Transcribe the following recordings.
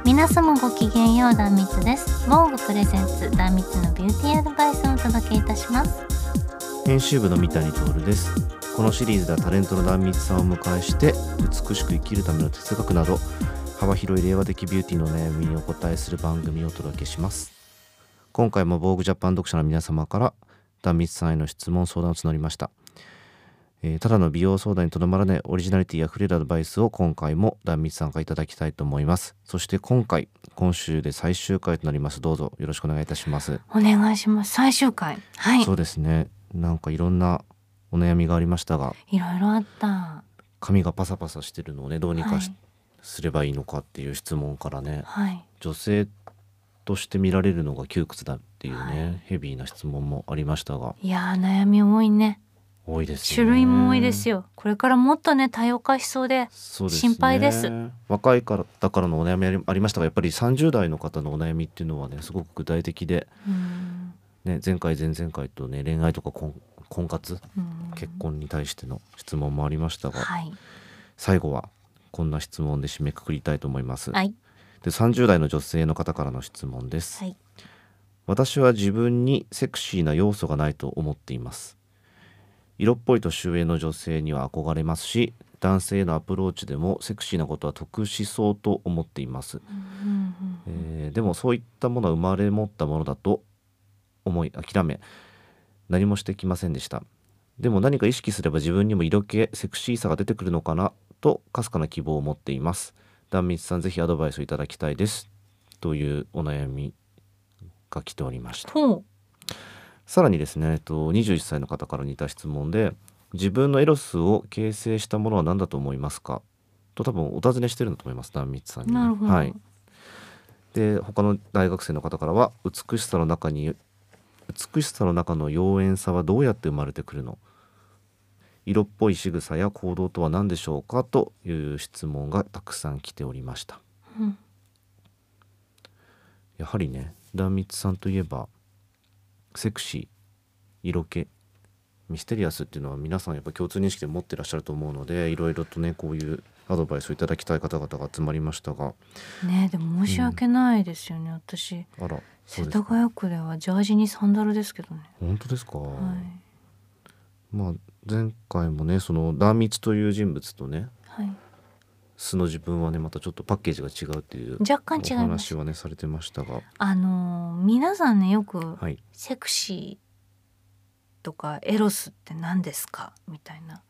皆様ごきげんよう、壇蜜です。モーグプレゼンツ壇蜜のビューティーアドバイスをお届けいたします。 編集部の三谷徹です。このシリーズではタレントの壇蜜さんをお迎えして美しく生きるための哲学など幅広い令和的ビューティーの悩みにお答えする番組をお届けします。今回もボーグジャパン読者の皆様から壇蜜さんへの質問相談を募りました。ただの美容相談にとどまらないオリジナリティあふれるアドバイスを今回も壇蜜さんからいただきたいと思います。そして今週で最終回となります。どうぞよろしくお願いいたします。 お願いします。最終回。はい。 そうですね。なんかいろんなお悩みがありましたが、 いろいろあった。 髪がパサパサしてるのをね、どうにかはいすればいいのかっていう質問からね、 はい。 女性として見られるのが窮屈だっていうね、 はいヘビーな質問もありましたが、 いやー、悩み多いね。 多いですね。 種類も多いですよ。これからもっとね、多様化しそうでそうですね、 心配です。 若いからだからのお悩みありましたが、やっぱり30代の方のお悩みっていうのはね、すごく具体的で、ね、前回前々回とね、恋愛とか婚活、結婚に対しての質問もありましたが、 はい。 最後はこんな質問で締めくくりたいと思います。 はいで、30代の女性の方からの質問です。 はい。 私は自分にセクシーな要素がないと思っています。色っぽい年上の女性には憧れますし、男性へのアプローチでもセクシーなことは得しそうと思っています。でもそういったものは生まれ持ったものだと思い諦め、何もしてきませんでした。でも何か意識すれば自分にも色気セクシーさが出てくるのかなとかすかな希望を持っています。壇蜜さん、ぜひアドバイスをいただきたいですというお悩みが来ておりました。 ほう。 さらにですね、21歳の方から似た質問で、自分のエロスを形成したものは何だと思いますかと多分お尋ねしてるんだと思います、壇蜜さんにね。 なるほど。 はい。で、他の大学生の方からは、美しさの中の妖艶さはどうやって生まれてくるの、色っぽい仕草や行動とは何でしょうかという質問がたくさん来ておりました。やはりね、壇蜜さんといえばセクシー、色気、ミステリアスっていうのは皆さんやっぱ共通認識で持ってらっしゃると思うので、いろいろとね、こういうアドバイスをいただきたい方々が集まりましたが、 ね、でも申し訳ないですよね、私あら、そ世うですか。 田谷区ではジャージにサンダルですけどね。 本当ですか。 はい。 まあ前回もね、その壇蜜という人物とね、 はい。 素の自分はね、またちょっとパッケージが違うっていう若干違いおます。 話はねされてましたが、 皆さんね、よくはい、 セクシーとかエロスって何ですかみたいな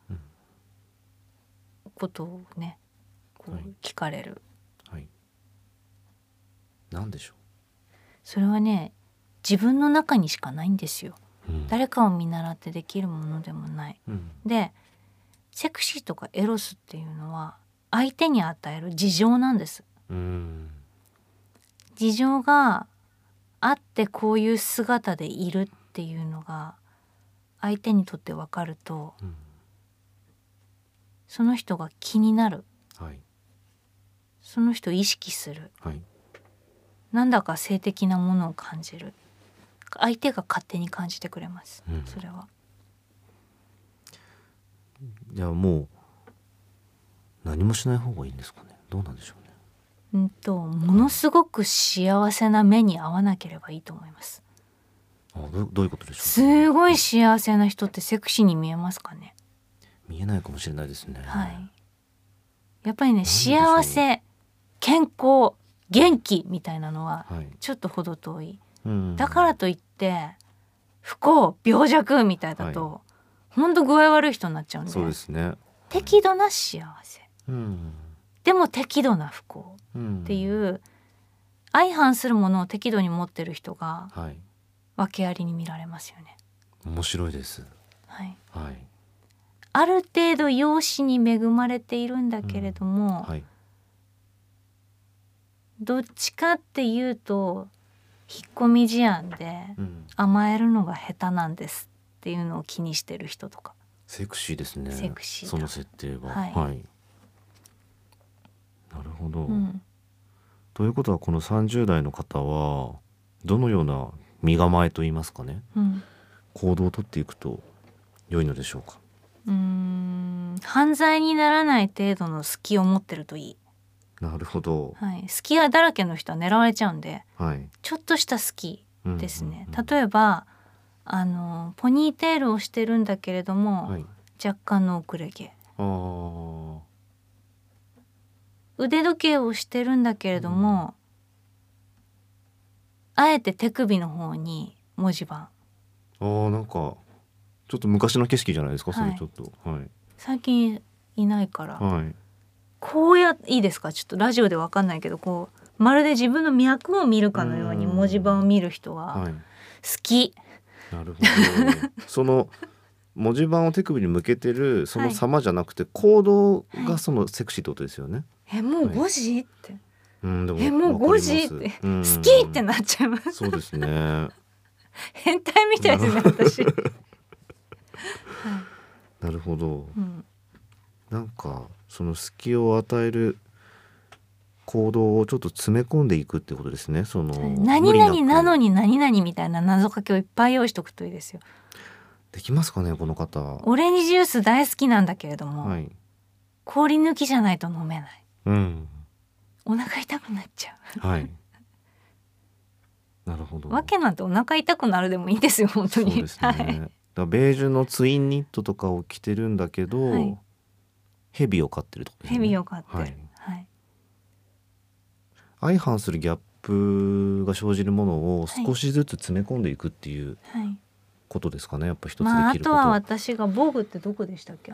ことをね、こはいう聞かれる。 はい、なんでしょそれはね、自分の中にしかないんですよ。 う。 誰かを見習ってできるものでもない。で、セクシーとかエロスっていうのは相手に与える事情なんです。事情があってこういう姿でいるっていうのが相手にとって分かると、その人が気になる、 はいその人を意識する、 はい。 なんだか性的なものを感じる、相手が勝手に感じてくれます、それは。 じゃあもう何もしない方がいいんですかね。どうなんでしょうね。 ものすごく幸せな目に合わなければいいと思います。 どういうことでしょう。 すごい幸せな人ってセクシーに見えますかね。 見えないかもしれないですね。 はい。やっぱりね、 でしょう幸せ、健康、元気みたいなのははい、 ちょっと程遠い。 うんだからといって不幸、病弱みたいだと、ほんと具合悪い人になっちゃうんで。 そうですね。 適度な幸せ、でも適度な不幸ってういう相反するものを適度に持ってる人がはい、 訳ありに見られますよね。 面白いです。 はい。 はい、 ある程度容姿に恵まれているんだけれども、 はい、 どっちかっていうと引っ込み思案で甘えるのが下手なんですっていうのを気にしてる人とか。 セクシーですね。 セクシーだその設定は。 はいなるほど。ということは、この30代の方はどのような身構えといいますかね、行動をとっていくと良いのでしょうか。 犯罪にならない程度の隙を持ってるといい。 なるほど。 はい、好きだらけの人は狙われちゃうんで、 はい。 ちょっとした好きですね、 うんうんうん、 例えばポニーテールをしてるんだけれども、 はい、 若干の遅れ毛、 あ腕時計をしてるんだけれども、あえて手首の方に文字盤。 なんかちょっと昔の景色じゃないですか、 はい、 それちょっと。はい。 最近いないから、 はい。 こういいですか、ちょっとラジオでわかんないけど、こうまるで自分の脈を見るかのように文字盤を見る人は好き。 なるほど。その文字盤を手首に向けてるその様じゃなくて、行動がそのセクシーってことですよね。 もう5時って、 でももう5時って好きってなっちゃいます。 そうですね。 変態みたいですね私。 なるほど、なんかその隙を与える行動をちょっと詰め込んでいくってことですね。その何々なのに何々みたいな謎かけをいっぱい用意しとくといいですよ。 できますかねこの方。 オレンジジュース大好きなんだけれども、氷抜きじゃないと飲めない、お腹痛くなっちゃう。 なるほど。 わけなんてお腹痛くなるでもいいですよ本当に。 そうですね。だベージュのツインニットとかを着てるんだけど、ヘビを飼ってるとか、 ヘビを飼ってる、 相反するギャップが生じるものを少しずつ詰め込んでいくっていうことですかね、やっぱ一つできること。 あとは私がボグってどこでしたっけ、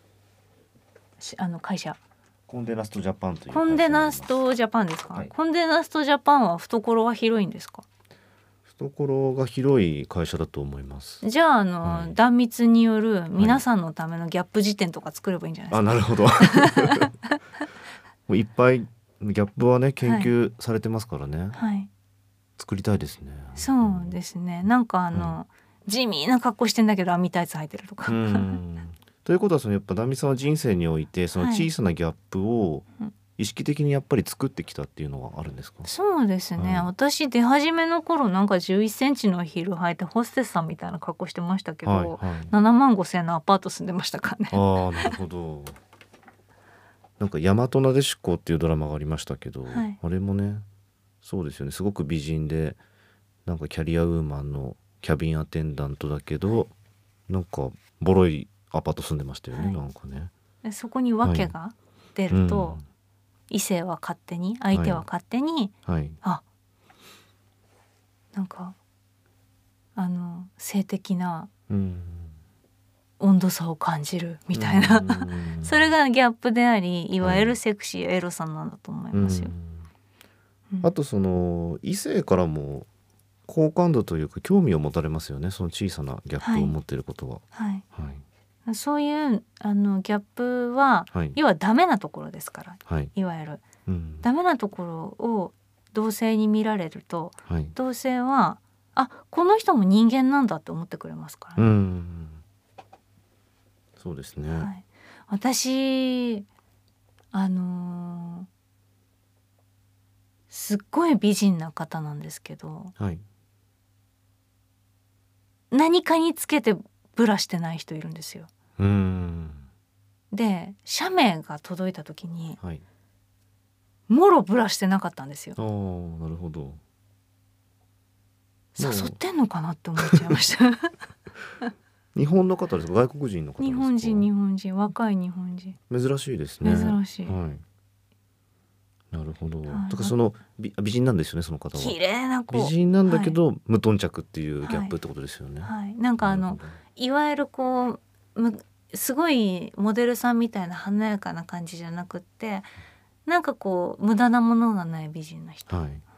会社コンデナストジャパンというコンデナストジャパンですか、コンデナストジャパンは懐は広いんですか。 懐が広い会社だと思います。 じゃあ断密による皆さんのためのギャップ辞典とか作ればいいんじゃないですか。 なるほど。もういっぱいギャップはね研究されてますからね、作りたいですね。 そうですね、なんか地味な格好してんだけど網タイツ履いてるとか。 ということはやっぱダミさんは人生においてその小さなギャップを意識的にやっぱり作ってきたっていうのはあるんですか。 そうですね、私出始めの頃なんか11センチのヒール履いてホステスさんみたいな格好してましたけど、7万5千円のアパート住んでましたからね。 なるほど。なんか大和なでしこっていうドラマがありましたけど、あれもねそうですよね、すごく美人でなんかキャリアウーマンのキャビンアテンダントだけど、なんかボロいアパート住んでましたよね、なんかね。 でそこに訳が出ると、異性は勝手に相手は勝手に、なんか性的な温度差を感じるみたいなそれがギャップであり、いわゆるセクシーエロさなんだと思いますよ。 あとその異性からも好感度というか興味を持たれますよね、その小さなギャップを持っていることは。そういうギャップは、要はダメなところですから、いわゆる、ダメなところを同性に見られると、同性はこの人も人間なんだって思ってくれますからね。 そうですね、 私すっごい美人な方なんですけど、何かにつけてブラしてない人いるんですよ。で写メが届いた時に、もろブラしてなかったんですよ。 なるほど。 誘ってんのかなって思っちゃいました日本の方ですか、外国人の方ですか。 日本人若い日本人。 珍しいですね。 珍しい、 なるほど。だからその美人なんですよね、その方は。 綺麗な子、 美人なんだけど、無頓着っていうギャップってことですよね。 なんかいわゆるこうすごいモデルさんみたいな華やかな感じじゃなくって、なんかこう無駄なものがない美人な人。なる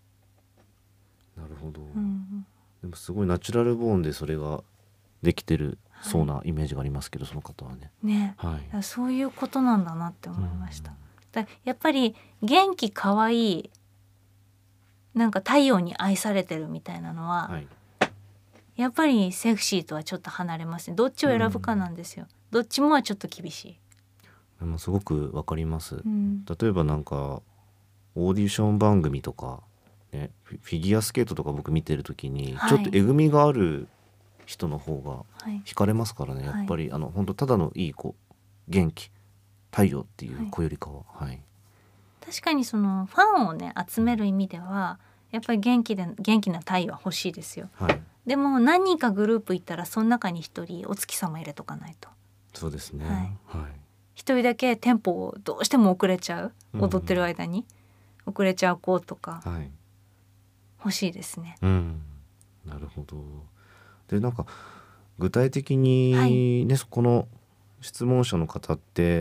ほど、でもすごいナチュラルボーンでそれができてるそうなイメージがありますけど、その方はね。 そういうことなんだなって思いました。やっぱり元気可愛い、なんか太陽に愛されてるみたいなのは、やっぱりセクシーとはちょっと離れますね。どっちを選ぶかなんですよ。どっちもはちょっと厳しい。 でもすごくわかります、例えばなんかオーディション番組とか、ね、フィギュアスケートとか僕見てる時に、ちょっとえぐみがある人の方が惹かれますからね、やっぱり本当ただのいい子、元気、太陽っていう子よりかは。 確かにそのファンをね集める意味ではやっぱり元気な太陽は欲しいですよ。 はい、 でも何人かグループいたらその中に一人お月様入れとかないと。 そうですね。 はいはい、 一人だけテンポをどうしても遅れちゃう、 うん踊ってる間に遅れちゃう子とかはい、 欲しいですね。 なるほど。でなんか具体的にね、この質問者の方って、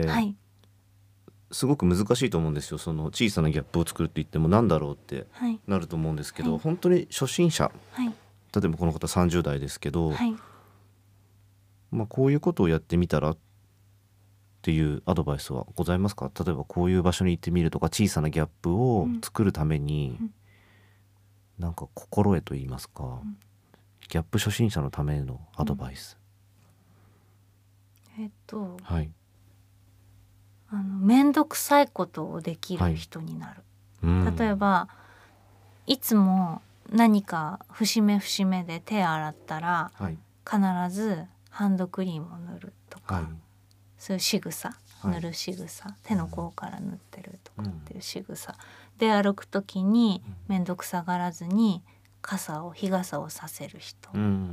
はい、 すごく難しいと思うんですよ。その小さなギャップを作るって言ってもなんだろうってはい、 なると思うんですけど、 はい本当に初心者、 はい、 例えばこの方30代ですけど、 はい。 こういうことをやってみたらっていうアドバイスはございますか？例えばこういう場所に行ってみるとか、小さなギャップを作るために、なんか心得と言いますか、ギャップ初心者のためのアドバイス。はい、 めんどくさいことをできる人になる。例えばいつも何か節目節目で手洗ったら、 はい、 必ずハンドクリームを塗るとか、 はい、 そういう仕草、 はい塗る仕草、手の甲から塗ってるとかっていう仕草、で歩く時にめんどくさがらずに日傘をさせる人、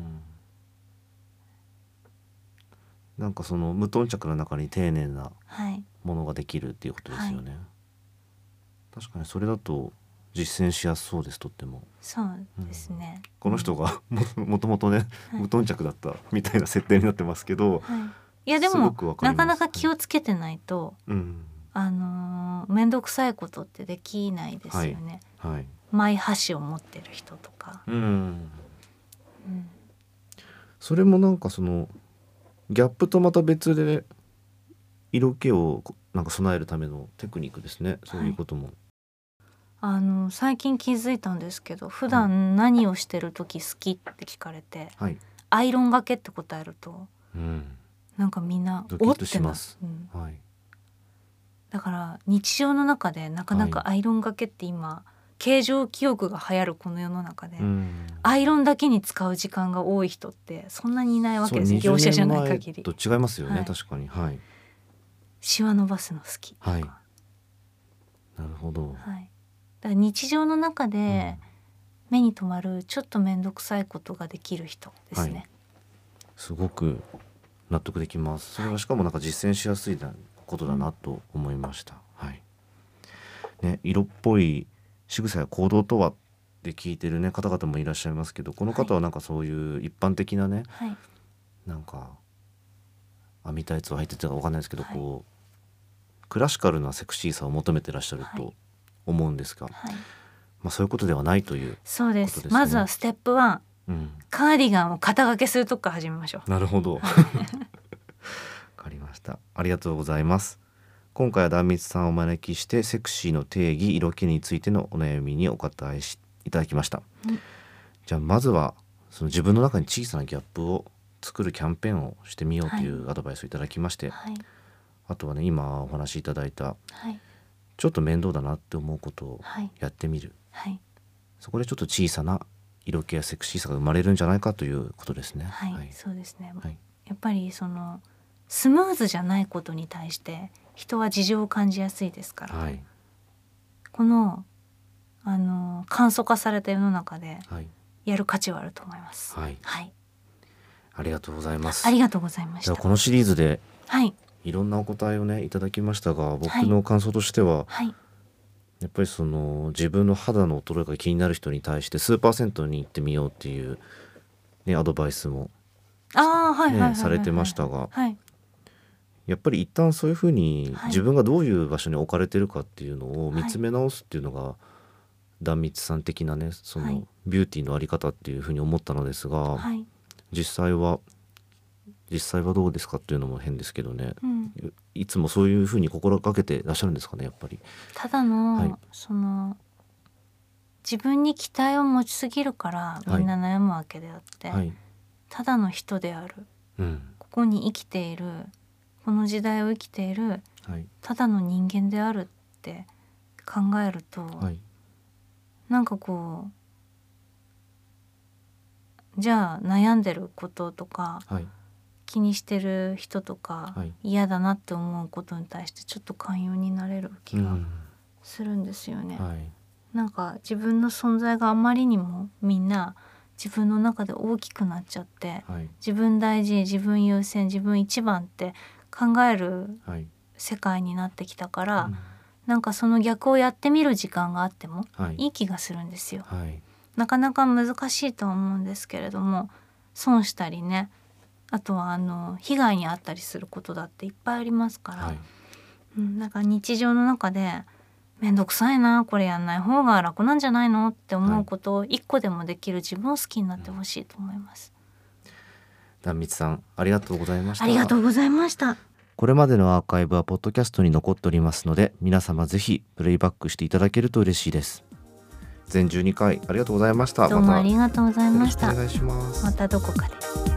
なんかその無頓着な中に丁寧なはいものができるっていうことですよね。確かにそれだと実践しやすそうです。とってもそうですね。 この人がもともとね、 はい無頓着だったみたいな設定になってますけど、 いやですもごくわかりますなかなか気をつけてないと、めんどくさいことってできないですよね。 はい、 マイ箸を持ってる人とか、 それもなんかそのギャップとまた別で色気をなんか備えるためのテクニックですね。そういうことも、 最近気づいたんですけど、普段何をしてる時好きって聞かれて、 はい、 アイロンがけって答えると、なんかみんなドキッとします。はい、 だから日常の中でなかなかアイロンがけって今、形状記憶が流行るこの世の中で、アイロンだけに使う時間が多い人ってそんなにいないわけですよ。業者じゃない限り。 と違いますよね、確かに。はい、 シワ伸ばすの好きとか、 はい、なるほど。 はい、だから日常の中で目に留まるちょっと面倒くさいことができる人ですね。 すごく納得できます。それはしかもなんか実践しやすいことだなと思いました。はいね、色っぽい仕草や行動とはって聞いてる、ね、方々もいらっしゃいますけど、この方はなんかそういう一般的なね、なんか網タイツを履いてたか分かんないですけど、こうクラシカルなセクシーさを求めてらっしゃると思うんですが、そういうことではないということですね。 そうです。まずはステップ1、カーディガンを肩掛けするとこから始めましょう。 なるほど。わかりました。ありがとうございます。今回は壇蜜さんをお招きしてセクシーの定義、色気についてのお悩みにお答えいただきました。じゃあまずはその自分の中に小さなギャップを作るキャンペーンをしてみようというアドバイスをいただきまして、あとはね、今お話しいただいた、ちょっと面倒だなって思うことをやってみる、そこでちょっと小さな色気やセクシーさが生まれるんじゃないかということですね。 そうですね。やっぱりそのスムーズじゃないことに対して人は事情を感じやすいですから、この簡素化された世の中でやる価値はあると思います。 ありがとうございます。 ありがとうございました。 このシリーズでいろんなお答えをねいただきましたが、僕の感想としては、やっぱりその自分の肌の衰えが気になる人に対して数%に行ってみようっていう、ね、アドバイスもされてましたが、やっぱり一旦そういうふうに自分がどういう場所に置かれてるかっていうのを見つめ直すっていうのが壇蜜さん的なね、そのビューティーのあり方っていうふうに思ったのですが、実際はどうですかっていうのも変ですけどね、いつもそういうふうに心がけてらっしゃるんですかね。やっぱりただの、その自分に期待を持ちすぎるからみんな悩むわけであって、ただの人である、ここに生きている、この時代を生きている、ただの人間であるって考えると、なんかこう、じゃあ悩んでることとか、気にしてる人とか、嫌だなって思うことに対してちょっと寛容になれる気がするんですよね。 はい、 なんか自分の存在があまりにもみんな自分の中で大きくなっちゃって、 はい、 自分大事、自分優先、自分一番って考えるはい、 世界になってきたから、 うん、 なんかその逆をやってみる時間があってもはい、 いい気がするんですよ。 はい、 なかなか難しいとは思うんですけれども、損したりね、あとは被害に遭ったりすることだっていっぱいありますから、 はい、 なんか日常の中でめんどくさいな、これやんない方が楽なんじゃないのって思うことを一個でもできる自分を好きになってほしいと思います。 壇蜜さん、ありがとうございました。 ありがとうございました。 これまでのアーカイブはポッドキャストに残っておりますので、皆様ぜひプレイバックしていただけると嬉しいです。全12回ありがとうございました。 どうもありがとうございました。 よろしくお願いします。 またどこかで。